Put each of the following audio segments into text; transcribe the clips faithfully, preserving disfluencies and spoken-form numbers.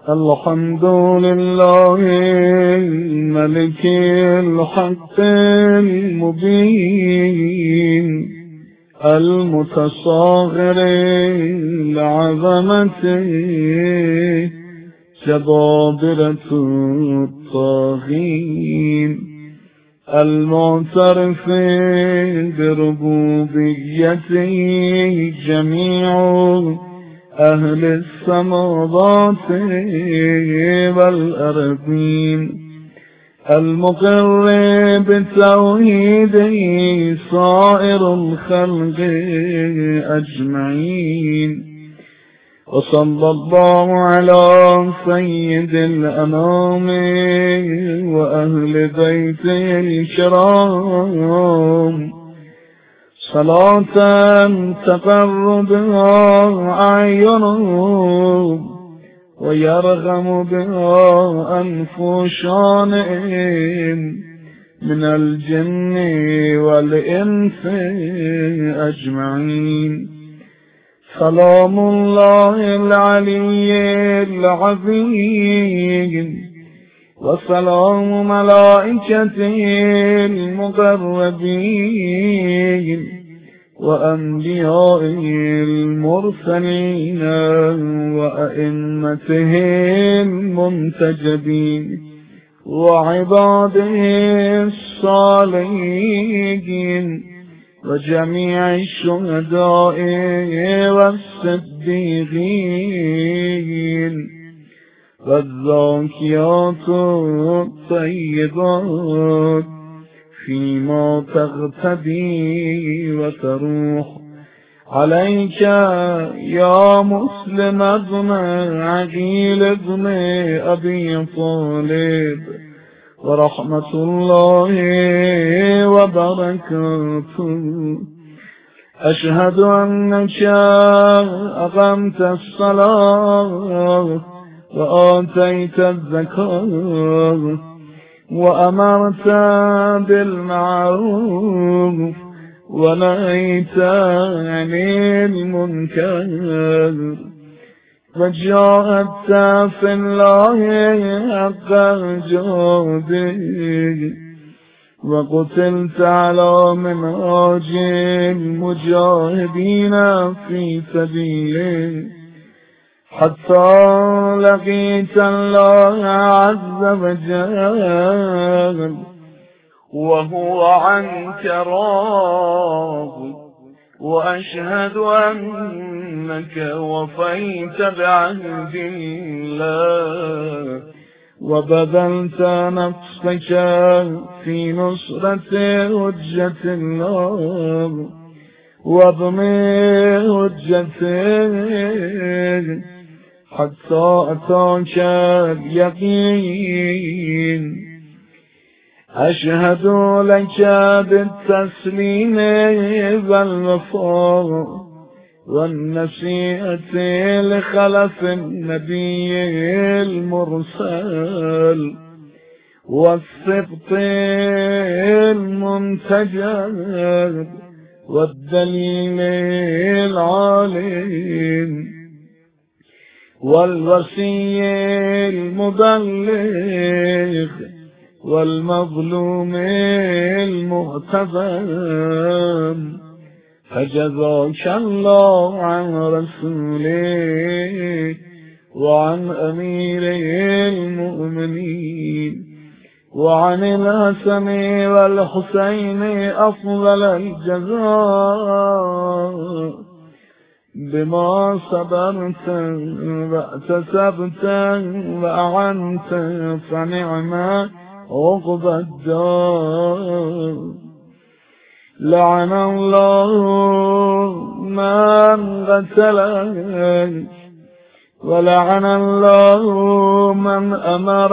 الحمد لله الملك الحق المبين المتصاغر لعظمته جبابرة الطاغين المعترف بربوبيته جميع أهل السماوات والأرضين المقر بتوحيده صائر الخلق أجمعين وصلى الله على سيد الأنام وأهل بيته الكرام صلاة تقر بها أعينهم ويرغم بها أنف شانئهم من الجن والإنس أجمعين سلام الله العلي العظيم وسلام ملائكته المقربين وأنبيائه المرسلين وأئمته المنتجبين وعباده الصالحين وجميع الشهداء والصديقين والذاكيات الطيبات فيما تغتدي وتروح عليك يا مسلم ابن عقيل ابن أبي طالب ورحمة الله وبركاته. أشهد أنك أقمت الصلاة وآتيت الزكاة وأمرت بالمعروف ونهيت عن المنكر وجاهدت في الله حق جهاده وقتلت على منهاج المجاهدين في سبيله حتى لقيت الله عز وجل وهو عنك راض. وأشهد أنك وفيت بعهد الله وبذلت نفسك في نصرة حجة الله وضم حجته حتى أتاك اليقين. أشهد لك بالتسليم والوفاء والنصيحة لخلف النبي المرسل والصدق المنتجب والدليل العالم والوصي المبلغ والمظلوم المهتدم. فجزاك الله عن رسوله وعن أمير المؤمنين وعن الحسن والحسين أفضل الجزاء بما صبرت واعتصبت وأعنت فنعم عقبى الدار. لعن الله من قتلك ولعن الله من أمر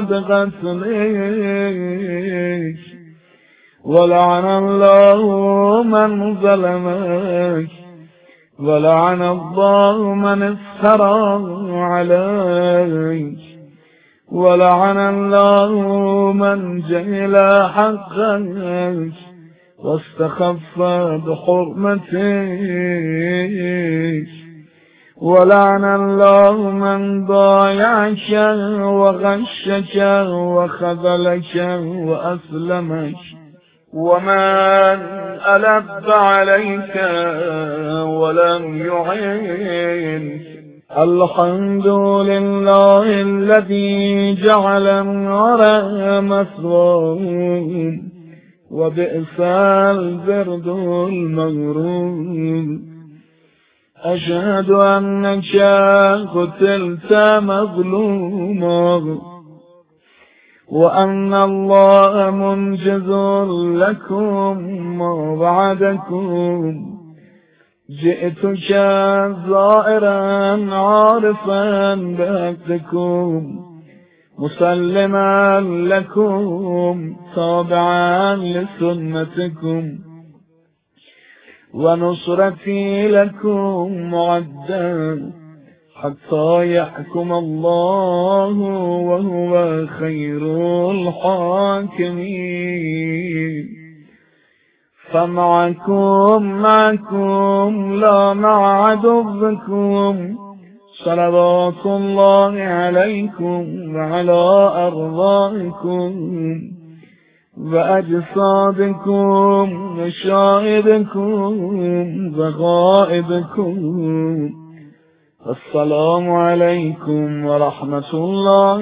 بقتلك ولعن الله من ظلمك ولعن الله من افترى عليك ولعن الله من جهل حقك واستخف بحرمتك ولعن الله من ضايعك وغشك وخذلك وأسلمك، ومن ألب عليك ولم يعينك. الحمد لله الذي جعل النار مثواه، وبئس البرد المغروم. أشهد أنك قتلت مظلوما، وأن الله منجز لكم ما وعدكم. جئتك زائرا عارفا بحقكم، مسلما لكم تابعا لسنتكم، ونصرتي لكم معدا حتى يحكم الله وهو خير الحاكمين. فمعكم معكم لا مع عدوكم، صلوات الله عليكم وعلى أرواحكم وأجسادكم وشاهدكم وغائبكم. السلام عليكم ورحمة الله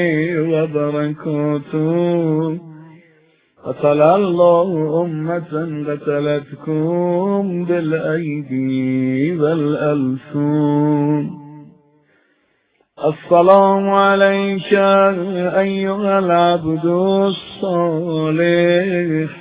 وبركاته. قتل الله أمة قتلتكم بالأيدي والألسن. السلام عليك أيها العبد الصالح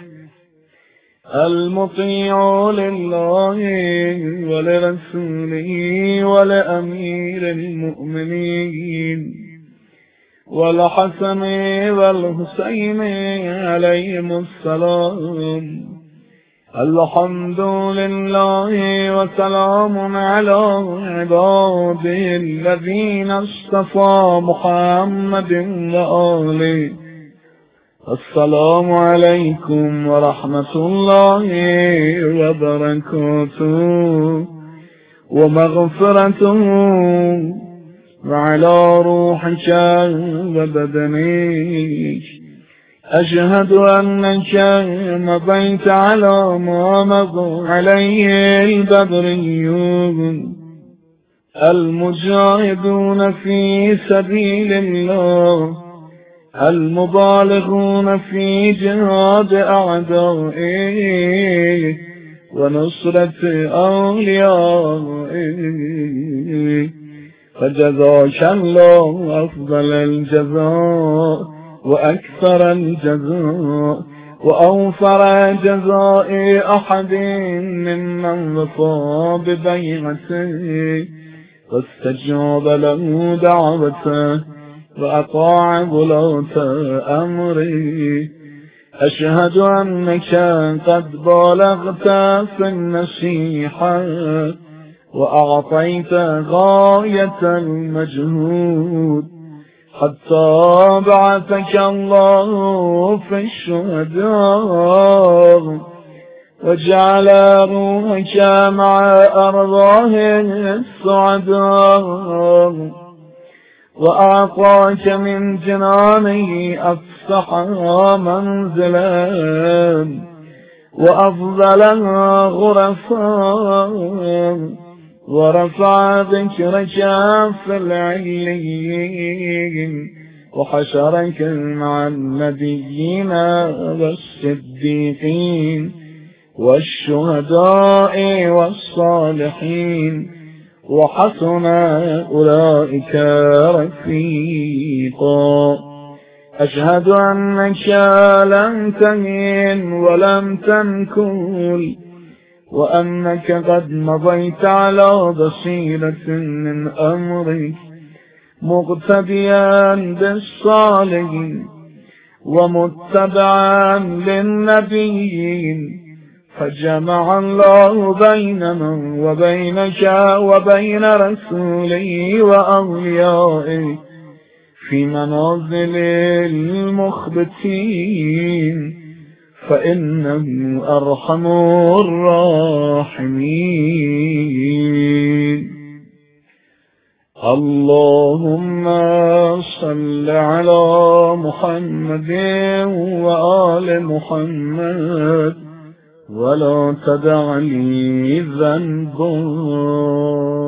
المطيع لله ولرسوله ولأمير المؤمنين والحسن والحسين عليهم السلام. الحمد لله وسلام على عباده الذين اصطفى محمد وآله. السلام عليكم ورحمة الله وبركاته ومغفرته وعلى روحك وبدنك. أشهد أنك مضيت على ما مضى عليه البدريون المجاهدون في سبيل الله المبالغون في جهاد أعدائه ونصرة أوليائه. فجزاك الله أفضل الجزاء وأكثر الجزاء وأوفر جزاء أحد ممن وفى ببيعته واستجاب له دعوته وأطاع ولاة أمره. أشهد أنك قد بالغت في النصيحة وأعطيت غاية المجهود حتى بعثك الله في الشهداء وجعل روحك مع أرواح السعداء وأعطاك من جنانه أفسح منزلا وأفضل غرفا ورفع ذكرك في العليين وحشرك مع النبيين والصديقين والشهداء والصالحين وحسن أولئك رفيقا. أشهد أنك لم تهن ولم تنكل وأنك قد مضيت على بصيرة من أمرك مقتديا بالصالحين ومتبعا للنبيين. فجمع الله بيننا وبينك وبين رسوله وأوليائه في منازل المخبتين فإنه أرحم الراحمين. اللهم صل على محمد وآل محمد ولا تدع لي ذنبا